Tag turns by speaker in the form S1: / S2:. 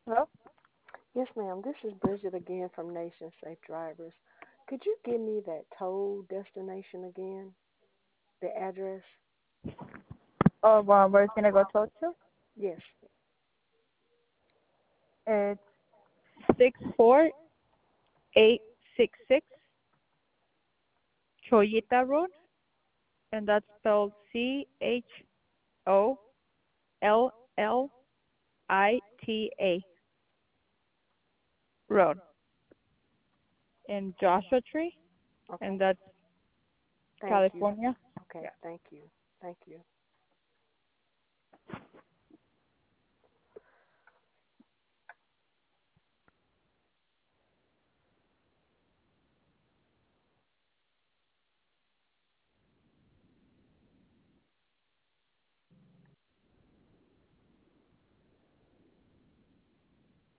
S1: Hello?
S2: Yes, ma'am. This is Bridget again from Nation Safe Drivers. Could you give me that toll destination again? The address?
S1: Oh, where it's gonna go to?
S2: Yes.
S1: It's 64866 Choyita Road, and that's spelled CHOLLITA Road in Joshua Tree, and
S2: Okay.
S1: that's
S2: Thank you.
S1: California.
S2: Okay.
S1: Yeah.
S2: Thank you. Thank you.